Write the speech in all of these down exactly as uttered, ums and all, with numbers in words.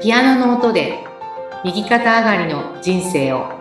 ピアノの音で右肩上がりの人生を。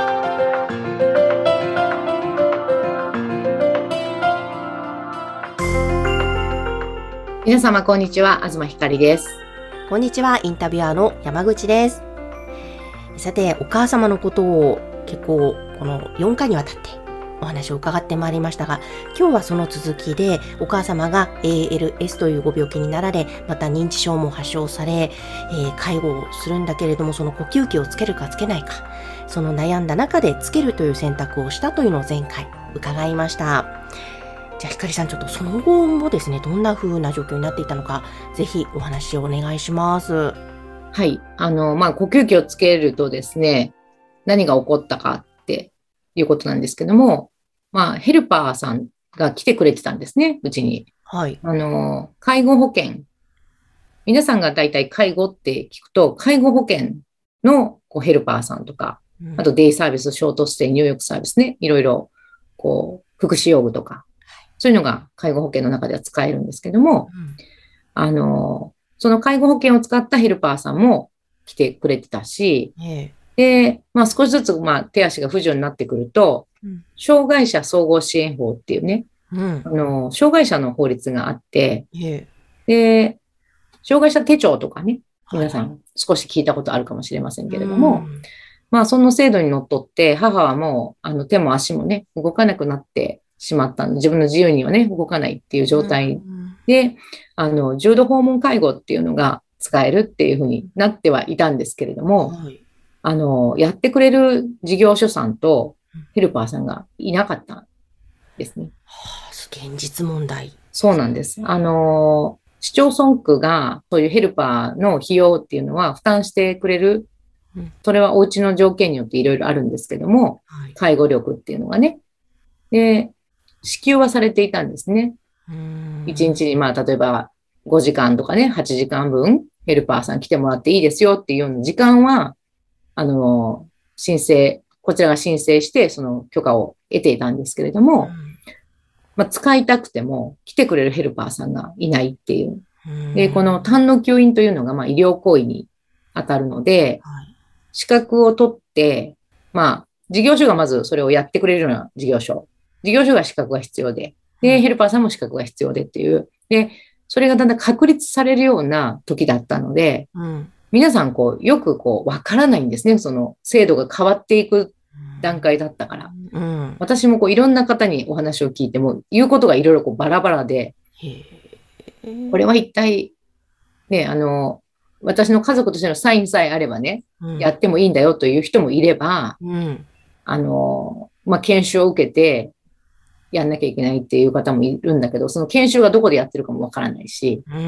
皆様こんにちは、東ひかりです。 こんにちは、インタビュアーの山口です。さて、お母様のことを結構このよんかいにわたってお話を伺ってまいりましたが、今日はその続きでお母様が エーエルエス というご病気になられ、また認知症も発症され、えー、介護をするんだけれども、その呼吸器をつけるかつけないか、その悩んだ中でつけるという選択をしたというのを前回伺いました。じゃあひかりさん、ちょっとその後もですね、どんな風な状況になっていたのか、ぜひお話をお願いします。 はい。あの、まあ、呼吸器をつけるとですね、何が起こったかっていうことなんですけども、まあ、ヘルパーさんが来てくれてたんですね、うちに。 はい。 あの、介護保険。皆さんが大体介護って聞くと、介護保険のこうヘルパーさんとか、あとデイサービス、ショートステイ、入浴サービスね、いろいろ、こう、福祉用具とか、そういうのが介護保険の中では使えるんですけども、 うん、 あの、その介護保険を使ったヘルパーさんも来てくれてたし、 えで、まあ少しずつ、まあ手足が不自由になってくると、 うん、 障害者総合支援法っていうね、 うん、 あの、障害者の法律があって、 えで、障害者手帳とかね、 はい、 皆さん少し聞いたことあるかもしれませんうけれども、 ん、 まあその制度にのっとって、母はもう、あの手も足もね、動かなくなってしまったんで、自分の自由にはね、動かないっていう状態で、あの、重度訪問介護っていうのが使えるっていうふうになってはいたんですけれども、 はい、 あの、やってくれる事業所さんとヘルパーさんがいなかったんですね。 はあ、現実問題。 そうなんです。あの、市町村区がそういうヘルパーの費用っていうのは負担してくれる。 うん、 それはお家の条件によっていろいろあるんですけども、 はい、 介護力っていうのがね。で、支給はされていたんですね。 うーいちにん、 ちに、まあ、例えばごじかんとかね、はちじかんぶんヘルパーさん来てもらっていいですよっていうような時間は、あの、申請、こちらが申請して、その許可を得ていたんですけれども、まあ、使いたくても来てくれるヘルパーさんがいないっていう。 うん、 で、この単の吸引というのが、まあ、医療行為に当たるので、 はい、 資格を取って、まあ、事業所がまずそれをやってくれるような事業所。事業所が資格が必要で、で、 うん、 ヘルパーさんも資格が必要でっていう。で、それがだんだん確立されるような時だったので、 うん、 皆さんこう、よくこう、わからないんですね。その制度が変わっていく段階だったから。 うん、 私もこう、いろんな方にお話を聞いても、言うことがいろいろこう、バラバラで、 へこれはえ、 一体、ね、あの、私の家族としてのサインさえあればね、 うん、 やってもいいんだよという人もいれば、 うん、 あの、まあ、研修を受けてやんなきゃいけないっていう方もいるんだけど、その研修がどこでやってるかもわからないし、 うん、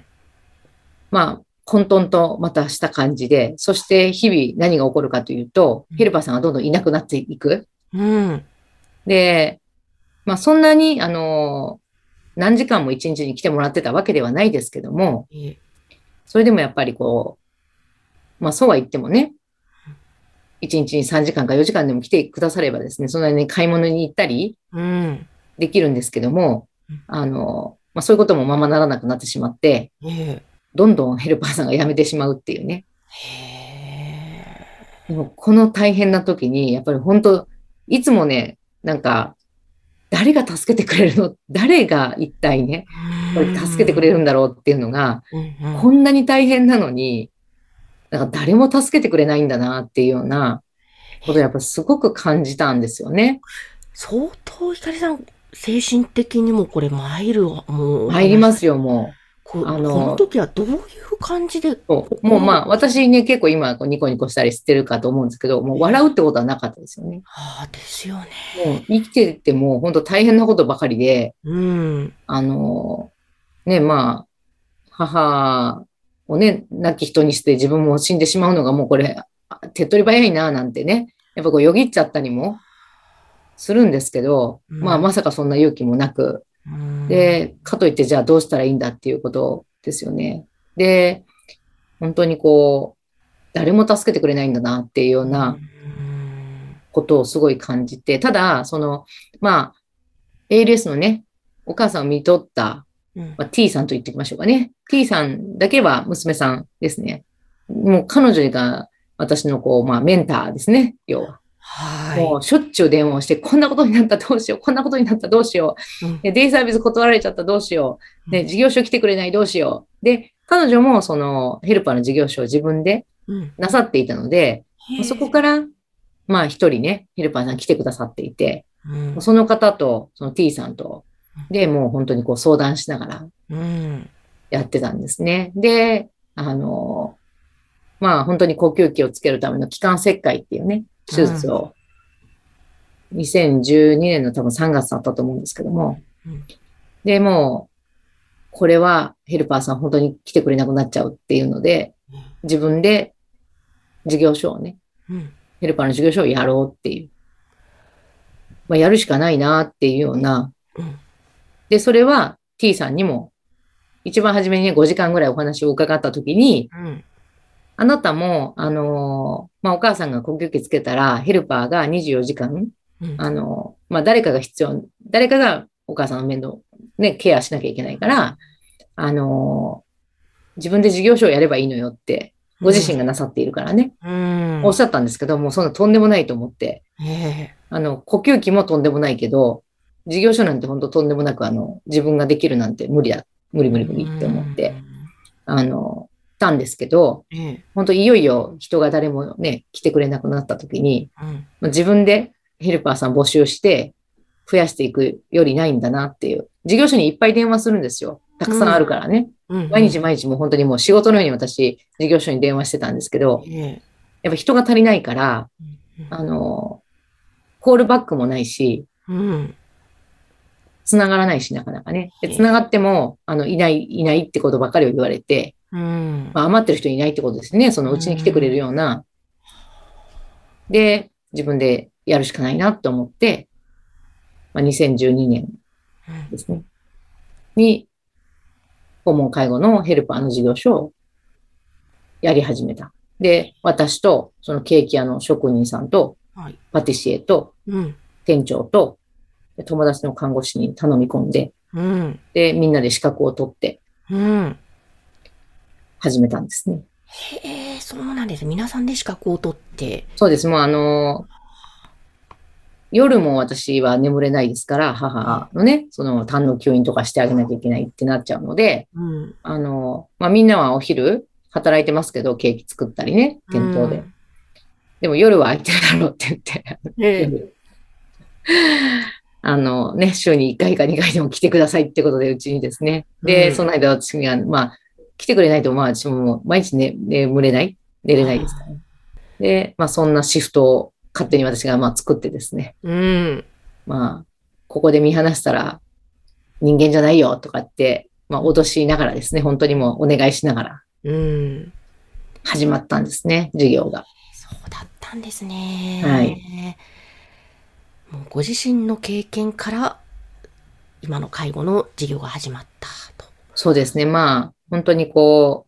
まあ、混沌とまたした感じで、そして日々何が起こるかというと、ヘルパーさんがどんどんいなくなっていく。 うん、 で、まあ、そんなに、あの、何時間も一日に来てもらってたわけではないですけども、 え、 それでもやっぱりこう、まあ、そうは言ってもね、いちにちにさんじかんかよじかんでも来てくださればですね、そんなに買い物に行ったりうん、 できるんですけども、あの、まあ、そういうこともままならなくなってしまって、 え、 どんどんヘルパーさんが辞めてしまうっていうね。 へでもこの大変な時に、やっぱり本当、いつもね、なんか、誰が助けてくれるの誰が一体ね、これ助けてくれるんだろうっていうのが、 うん、うん、 こんなに大変なのに、なんか誰も助けてくれないんだなっていうようなことをやっぱすごく感じたんですよね。 相当ひかりさん、精神的にもこれ参るもうお話。 入りますよ、もう。 こ、 あこのの、 時はどういう感じでそうもうまあ、 心を、 私ね、結構今こうニコニコしたりしてるかと思うんですけど、もう笑うってことはなかったですよね。 ああ、ですよね。 もう生きてても本当大変なことばかりで、 うん。 あの、ね、まあ、母をね、亡き人にして自分も死んでしまうのがもうこれ、手っ取り早いな、なんてね、やっぱこうよぎっちゃったりもするんですけど、まあ、 うん。 まさかそんな勇気もなく、 うん。 で、かといってじゃあどうしたらいいんだっていうことですよね。で、本当にこう、誰も助けてくれないんだなっていうよううなん。 ことをすごい感じて、ただ、その、まあ、エーエルエス のね、お母さんを見とった、 うん。 まあ、T さんと言っておきましょうかね。T さんだけは娘さんですね。 もう彼女が私のこう、まあメンターですね、要は。 はい。 もうしょっちゅう電話をして、こんなことになったらどうしよう、こんなことになったらどうしよう、 うん。 でデイサービス断られちゃったらどうしよう、 うんで事業所来てくれないどうしよう。で、彼女もそのヘルパーの事業所を自分でうん。 なさっていたので、まあそこかへえ。 ら、まあ一人ね、ヘルパーさん来てくださっていて、 うん。 その方と、その T さんと、で、もう本当にこう相談しながらうん。 やってたんですね。で、あの、まあ本当に呼吸器をつけるための気管切開っていうね、手術をにせんじゅうにねんの多分さんがつだったと思うんですけども、 うん。 で、もう、これはヘルパーさん本当に来てくれなくなっちゃうっていうので、自分で事業所をね、 うん。 ヘルパーの事業所をやろうっていう、まあ、やるしかないなっていうような、 うん。 で、それは T さんにも、一番初めにね、ごじかんぐらいお話を伺ったときに、 うん。 あなたも、あのーまあ、お母さんが呼吸器つけたら、ヘルパーがにじゅうよじかん、 うん。 あのーまあ、誰かが必要、誰かがお母さんの面倒、ね、ケアしなきゃいけないから、あのー自分で事業所をやればいいのよって、ご自身がなさっているからね、 うん。 おっしゃったんですけども、そんなとんでもないと思って、 へえ。 あの、呼吸器もとんでもないけど、事業所なんて本当とんでもなく、あの、自分ができるなんて無理だ、無理無理無理って思って、あの、たんですけど、 ええ。 本当いよいよ人が誰もね、来てくれなくなった時に、 うん。 自分でヘルパーさん募集して増やしていくよりないんだなっていう。事業所にいっぱい電話するんですよ。たくさんあるからね。 うん。 毎日毎日もう本当にもう仕事のように私、事業所に電話してたんですけど、 ええ。 やっぱ人が足りないから、あの、コールバックもないし、 うん。 繋がらないし、なかなかね。で、 へ繋がえ。 っても、あの、いない、いないってことばかりを言われて、 うん。 まあ、余ってる人いないってことですね。そのううちに来てくれるん。 ような。で、自分でやるしかないなと思って、まあ、にせんじゅうにねんですね。に、訪問介護のヘルパーの事業所をやり始めた。で、私と、そのケーキ屋の職人さんと、 はい。 パティシエと、 うん。 店長と、友達の看護師に頼み込んで、 うん。 で、みんなで資格を取ってうん。 始めたんですね。 へえ、そうなんです。皆さんで資格を取って。 そうです。もうあの、夜も私は眠れないですから、母のね、その痰の吸引とかしてあげなきゃいけないってなっちゃうので、 うん。 あの、まあ、みんなはお昼働いてますけど、ケーキ作ったりね、 う店頭で。 ん。 でも夜は空いてるだろうって言って、 ええ。 夜あのね、週にいっかいかにかいでも来てくださいってことで、うちにですね。で、 うん。 その間私が、まあ、来てくれないと、まあ、私ももう毎日ね、眠れない、寝れないですからね。で、まあ、そんなシフトを勝手に私が、まあ、作ってですね。 うん。 まあ、ここで見放したら人間じゃないよとかって、まあ、脅しながらですね、本当にもうお願いしながらうん。 始まったんですね、授業が。 そうだったんですはい。 ね。もうご自身の経験から今の介護の授業が始まったと。 そうですね。まあ、本当にこ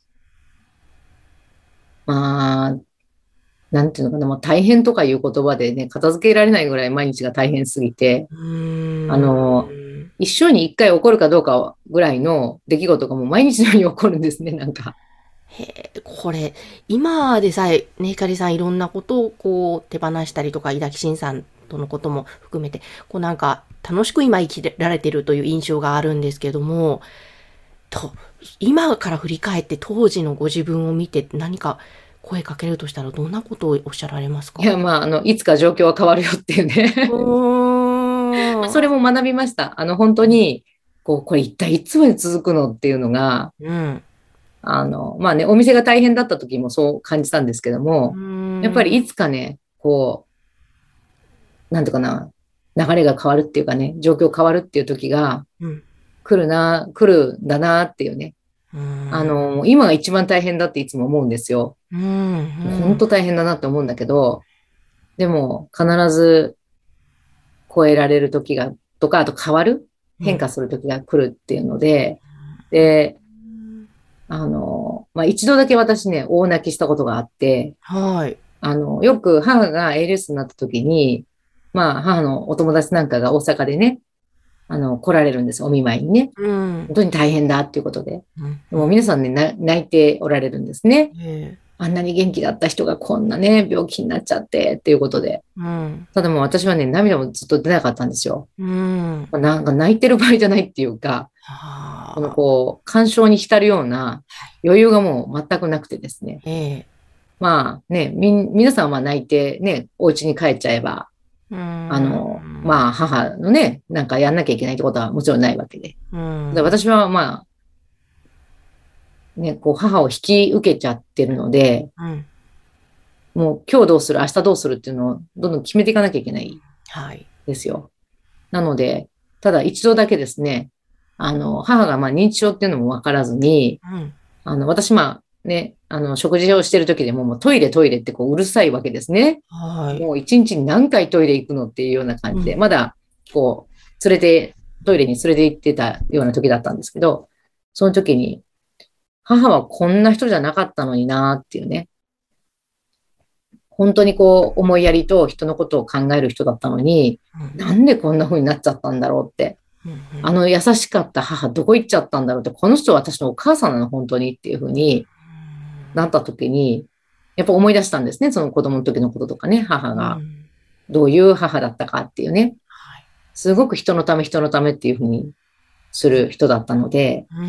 う、まあ、なんていうのかな、もう大変とかいう言葉でね、片付けられないぐらい毎日が大変すぎて、 うあーの、 ん。 一生に一回起こるかどうかぐらいの出来事がもう毎日のように起こるんですね、なんか。 へえ、これ、今でさえ、ね、ひかりさんいろんなことをこう手放したりとか、井崎慎さんとのことも含めて、こうなんか楽しく今生きられてるという印象があるんですけども、と、今から振り返って当時のご自分を見て何か声かけるとしたらどんなことをおっしゃられますか？ いや、まあ、あの、いつか状況は変わるよっていうね。 うーん。 それも学びました。あの、本当に、こう、これ一体いつまで続くのっていうのが、 うん。 あの、まあね、お店が大変だった時もそう感じたんですけどうも、やっぱーん。 りいつかね、こう、なんとかな、流れが変わるっていうかね、状況変わるっていう時がうん。 来るな、来るんだなっていうね。 うーん。 あの、今が一番大変だっていつも思うんですよ。 うん。うん。 本当大変だなって思うんだけど、でも必ず超えられる時が、とか、あと変わる、 うん。 変化する時が来るっていうので、で、あの、まあ、一度だけ私ね、大泣きしたことがあって、 はい。 あの、よく母が エーエルエス になった時に、まあ、母のお友達なんかが大阪でね、あの、来られるんです、お見舞いにね。 うん。 本当に大変だっていうことで。 うん。 でも皆さんね、な泣いておられるんですね。 ええ。 あんなに元気だった人がこんなね、病気になっちゃってっていうことで。 うん。 ただもう私はね、涙もずっと出なかったんですよ。 うん。 なんか泣いてる場合じゃないっていうか、このはあ。 こう、感傷に浸るような余裕がもう全くなくてですね。 ええ。 まあね、みん、皆さんは泣いてね、お家に帰っちゃえば、 うあの、 ん。 まあ母のね、なんかやんなきゃいけないってことはもちろんないわけで。 うん。 で私はまあ、ね、こう母を引き受けちゃってるので、 うん。 もう今日どうする、明日どうするっていうのをどんどん決めていかなきゃいけないはい。 ですよ。なので、ただ一度だけですね、あの、母がまあ認知症っていうのもわからずに、 うん。 あの、私まあね、あの、食事をしてる時でももうトイレトイレってこううるさいわけですね。 はい。 もう一日に何回トイレ行くのっていうような感じで、 うん。 まだこう、連れて、トイレに連れて行ってたような時だったんですけど、その時に、母はこんな人じゃなかったのになっていうね、本当にこう、思いやりと人のことを考える人だったのに、 うん。 なんでこんな風になっちゃったんだろうって。 うん。 あの優しかった母どこ行っちゃったんだろうって、この人は私のお母さんなの本当にっていう風になった時に、やっぱ思い出したんですね。その子供の時のこととかね、母うがん。 どういう母だったかっていうね。 はい。 すごく人のため人のためっていう風にする人だったので、 うん。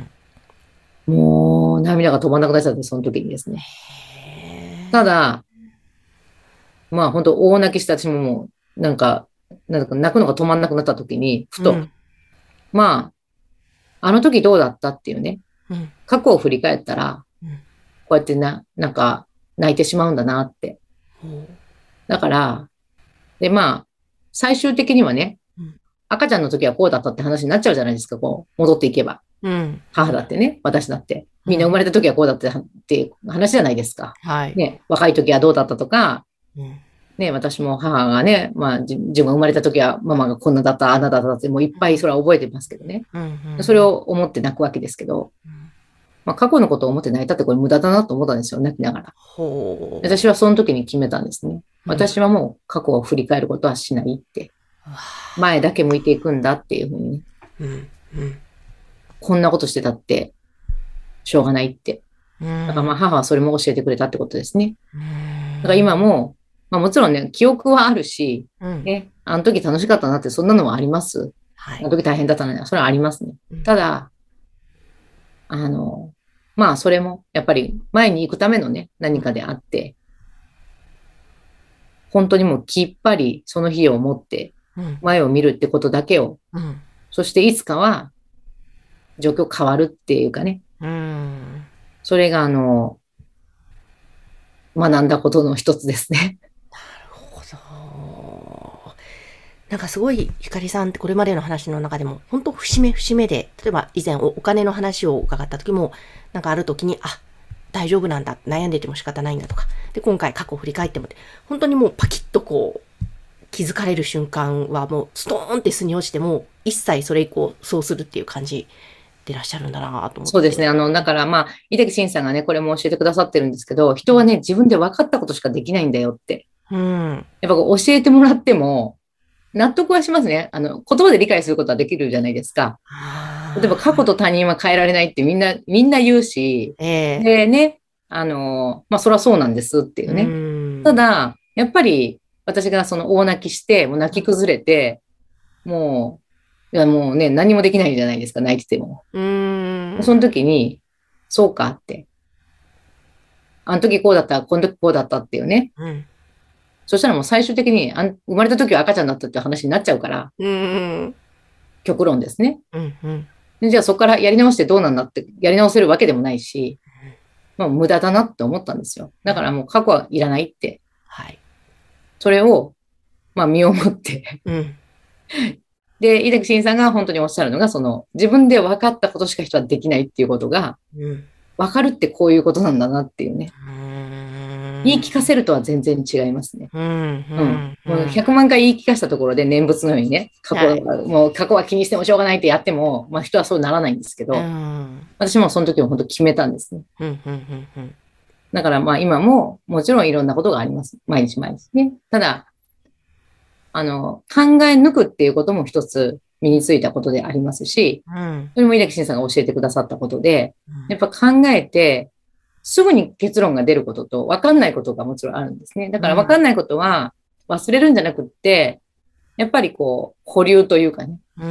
もう涙が止まんなくなっちゃって、その時にですね。たへえ。 だ、まあ本当大泣きして私ももう、なんか、なんか泣くのが止まんなくなった時に、ふと、 うん。 まあ、あの時どうだったっていうね、 うん。 過去を振り返ったら、 うん。 こうやってな、なんか、泣いてしまうんだなって。 ほう。 だから、で、まあ、最終的にはね、 うん。 赤ちゃんの時はこうだったって話になっちゃうじゃないですか、こう、戻っていけば。 うん。うん。 母だってね、私だって。みんな生うん。 まれた時はこうだってっていう話じゃないですか。 はい。 ね、若い時はどうだったとか、 うん。 ね、私も母がね、まあ、じ自分が生まれた時はママがこんなだった、あんなだったって、もういっぱいそれは覚えてますけどね。 うん。うん。 それを思って泣くわけですけど、 うん。 まあ、過去のことを思って泣いたってこれ無駄だなと思ったんですよ、泣きながら。 ほ私はその時に決めたんですね。 う。うん。 私はもう過去を振り返ることはしないって。 うわ前だけ向いていくんだっていうふうにね。 ー。うん。うん。 こんなことしてたってしょうがないって。 うん。 だからまあ母はそれも教えてくれたってことですね。 うだから今ん。 も、まあもちろんね、記憶はあるし、 うん。 ね、あの時楽しかったなってそんなのはあります。 はい。 あの時大変だったのに、それはありますね。 うん。 ただ、あの、まあそれもやっぱり前に行くためのね、何かであって、本当にもうきっぱりその日を持ってうん。 前を見るってことだけを、 うん。 そしていつかは状況変わるっていうかね、 うん。 それがあの、学んだことの一つですね。 なるほど。なんかすごい、ひかりさんってこれまでの話の中でも、本当節目節目で、例えば以前おお金の話を伺った時も、なんかある時に、あ、大丈夫なんだ、悩んでても仕方ないんだとか、で、今回過去を振り返っても、本当にもうパキッとこう、気づかれる瞬間はもうストーンって巣に落ちても、一切それ以降そうするっていう感じでいらっしゃるんだなと思って。 そうですね。あの、だからまあ、井出慎さんがね、これも教えてくださってるんですけど、人はね、自分で分かったことしかできないんだよって。 うん。 やっぱこう教えてもらっても、納得はしますね。あの、言葉で理解することはできるじゃないですか。例えば過去ああ、 と他人は変えられないってみんな、みんな言うし、 ええ、 でね、あの、まあ、それはそうなんですっていううね。たん、 だ、やっぱり私がその大泣きして、もう泣き崩れて、もう、いやもうね、何もできないじゃないですか、泣いてても。 うん、 その時に、そうかって。あの時こうだった、この時こうだったっていうね。 うん、 そしたらもう最終的にあん、生まれた時は赤ちゃんだったっていう話になっちゃうから、 うん、 極論ですね。 うん、うん、 でじゃあそこからやり直してどうなんだって、やり直せるわけでもないし、まあ無駄だなって思ったんですよ。だからもう過去はいらないって。 はい。 それを、まあ身をもってうん、 で、井出慎さんが本当におっしゃるのが、その、自分で分かったことしか人はできないっていうことが、 うん、 分かるってこういうことなんだなっていうね。 うん、 言い聞かせるとは全然違いますね。 うん、 うん。 うん、 もうひゃくまん回言い聞かせたところで念仏のようにね、過去、 はい。 もう過去は気にしてもしょうがないってやっても、まあ人はそうならないんですけうど、 ん、 私もその時は本当決めたんですね。 うん、うん、うん、 だからまあ今ももちろんいろんなことがあります。毎日毎日ね。ただ、あの、考え抜くっていうことも一つ身についたことでありますし、 うん、 それも井出慎さんが教えてくださったことで、 うん、 やっぱ考えて、 すぐに結論が出ることと分かんないことがもちろんあるんですね。だから分かんないことは忘れるんじゃなくって、やっぱりこう、保留というかね、 うん、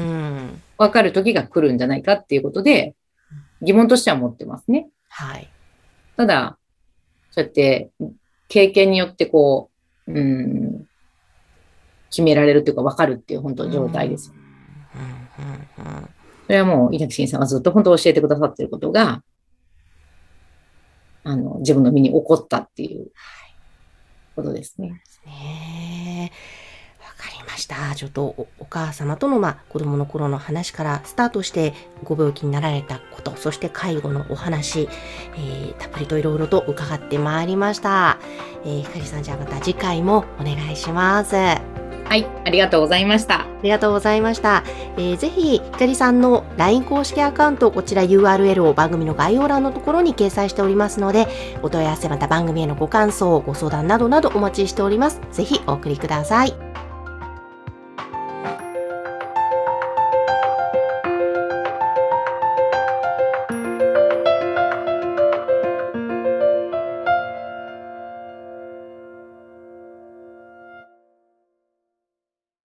分かる時が来るんじゃないかっていうことで、疑問としては持ってますね。 はい。 ただ、そうやって経験によってこう、うん、決められるというか分かるっていう本当状態です。 うんうんうんうん、 それはもう稲木さんがずっと本当教えてくださっていることが、あの、自分の身に起こったっていうことですね。 ねえ、わかりました。ちょっと お, お母様との、まあ、子供の頃の話からスタートしてご病気になられたこと、そして介護のお話、えー、たっぷりといろいろと伺ってまいりました。えー、ひかりさん、じゃあまた次回もお願いします。 はい、ありがとうございました。 ありがとうございました。えー、ぜひ、ひかりさんの ライン 公式アカウント、こちら ユーアールエル を番組の概要欄のところに掲載しておりますので、お問い合わせまた番組へのご感想、ご相談などなどお待ちしております。ぜひお送りください。